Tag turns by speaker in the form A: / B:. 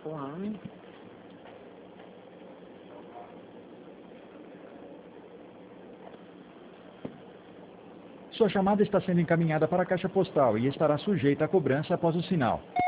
A: empurrando.
B: Sua chamada está sendo encaminhada para a caixa postal e estará sujeita a cobrança após o sinal.